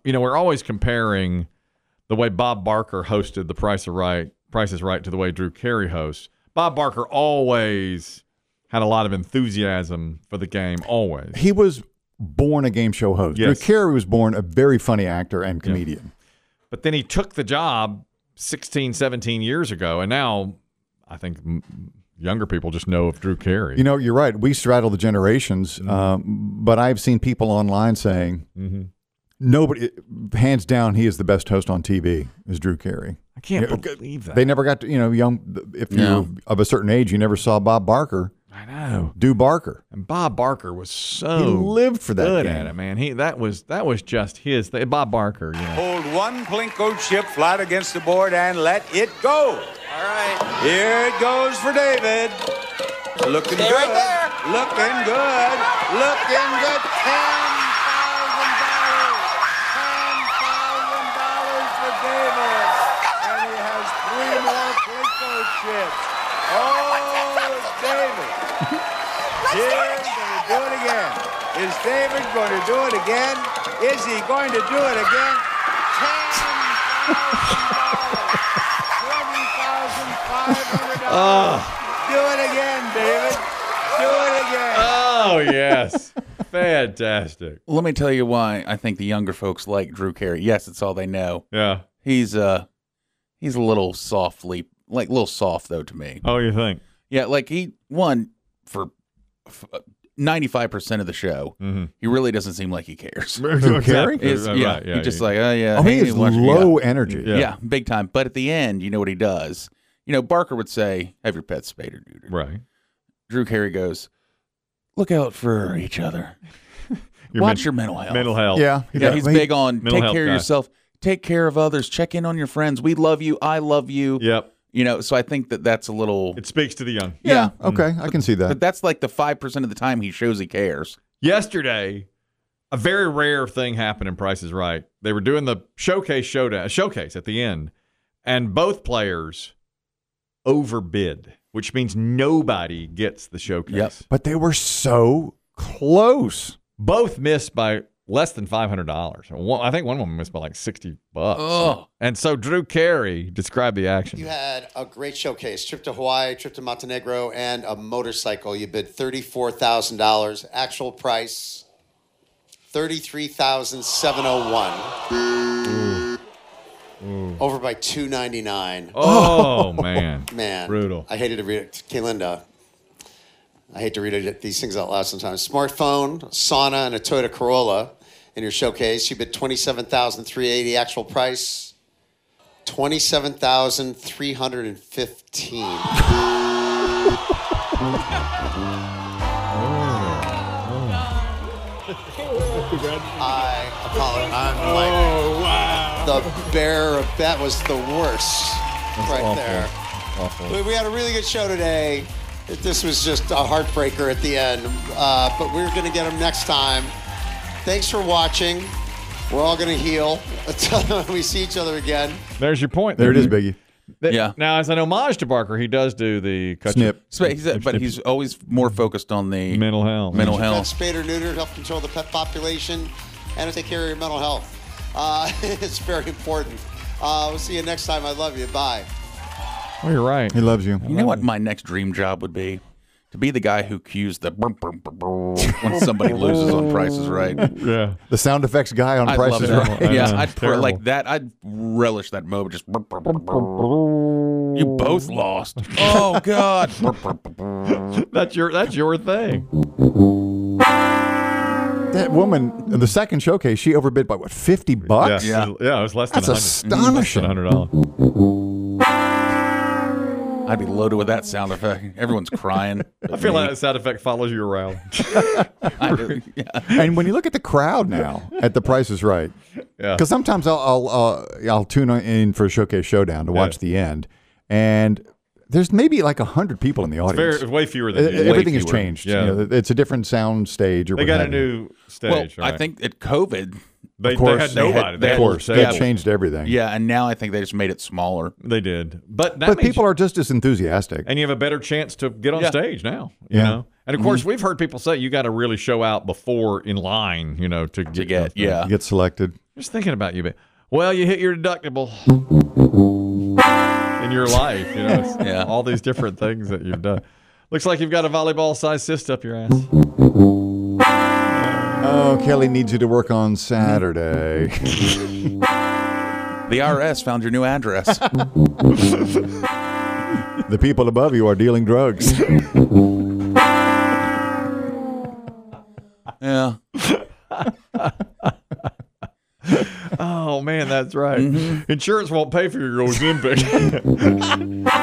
we're always comparing the way Bob Barker hosted The Price is Right to the way Drew Carey hosts. Bob Barker always had a lot of enthusiasm for the game, always. He was born a game show host. Yes. Drew Carey was born a very funny actor and comedian. Yeah. But then he took the job 16, 17 years ago, and now I think younger people just know of Drew Carey. You're right. We straddle the generations, but I've seen people online saying, nobody, hands down, he is the best host on TV, is Drew Carey. I can't believe that. They never got to, if you're of a certain age, you never saw Bob Barker. I know. Do Barker. And Bob Barker was so he lived for that good game. at it, man. That was just his thing. Bob Barker, Hold one Plinko chip flat against the board and let it go. All right. Here it goes for David. Looking Stay good. right there. Looking good. Looking good. $10,000. $10,000 for David. And he has 3 more Plinko chips. Oh, David. Here's going to do it again. Is David going to do it again? Is he going to do it again? $20,500. Do it again, David. Do it again. Oh, yes. Fantastic. Let me tell you why I think the younger folks like Drew Carey. Yes, it's all they know. Yeah. He's a little soft, though, to me. Oh, you think? Yeah, like he won for 95% of the show. He really doesn't seem like he cares. Drew Carey? He's just like, oh, yeah. He is low energy. Yeah, big time. But at the end, you know what he does? Barker would say, have your pets spayed or neutered. Right. Drew Carey goes, look out for each other. Watch your mental health. Mental health. Yeah. He's big on mental take care of guy. yourself, take care of others, check in on your friends. We love you. I love you. Yep. So I think that's a little. It speaks to the young. Yeah. Okay, I can see that. But that's like the 5% of the time he shows he cares. Yesterday, a very rare thing happened in Price is Right. They were doing the showcase at the end, and both players overbid, which means nobody gets the showcase. Yep. But they were so close. Both missed by less than $500. I think one of them missed by like $60. Oh. And so Drew Carey described the action. You had a great showcase, trip to Hawaii, trip to Montenegro, and a motorcycle. You bid $34,000. Actual price, $33,701. Over by $299. Oh, man. Man. Brutal. I hated to read it. Kaylinda, I hate to read these things out loud sometimes. Smartphone, sauna, and a Toyota Corolla in your showcase. You bid $27,380. Actual price, $27,315. I apologize. I'm like, the bearer of that was the worst. That's right awful. there. Awful. We had a really good show today. This was just a heartbreaker at the end, but we're going to get them next time. Thanks for watching. We're all going to heal until we see each other again. There's your point. There it is, Biggie. Yeah. Now, as an homage to Barker, he does do the Snip. But he's always more focused on the mental health. Mental Pet health. spayed or neutered, help control the pet population, and to take care of your mental health. It's very important. We'll see you next time. I love you. Bye. Oh, you're right. He loves you. You know what my next dream job would be? To be the guy who cues the burp, burp, burp, burp when somebody loses on Price is Right. Yeah. The sound effects guy on I'd Price love is that. Right. Yeah, know, I'd terrible. like that. I'd relish that moment. Just burp, burp, burp, burp. You both lost. Oh God. Burp, burp, burp, burp. That's your thing. That woman in the second showcase, she overbid by what, $50? Yeah. Yeah, it was less than That's $100. astonishing. Less than $100. I'd be loaded with that sound effect. Everyone's crying. I feel like that sound effect follows you around. I do. Yeah. And when you look at the crowd now at the Price is Right, Yeah. because sometimes I'll tune in for a Showcase Showdown to watch the end, and there's maybe like 100 people in the audience. It's way fewer than usual. Everything has fewer. changed. Yeah. You know, it's a different sound stage. Or They what got a have you. new stage. Well, right? I think at COVID, they course, had they had- nobody. they had Of course, no they stage. changed everything. yeah, and now I think they just made it smaller. They did, but that But means people are just as enthusiastic. and you have a better chance to get on Yeah. stage now. You Yeah. know, And of course, we've heard people say you got to really show out before in line, to get You get selected. Just thinking about you, but well, you hit your deductible in your life. It's all these different things that you've done. Looks like you've got a volleyball-sized cyst up your ass. Oh, Kelly needs you to work on Saturday. The IRS found your new address. The people above you are dealing drugs. Yeah. Oh man, that's right. Insurance won't pay for your Ozempic.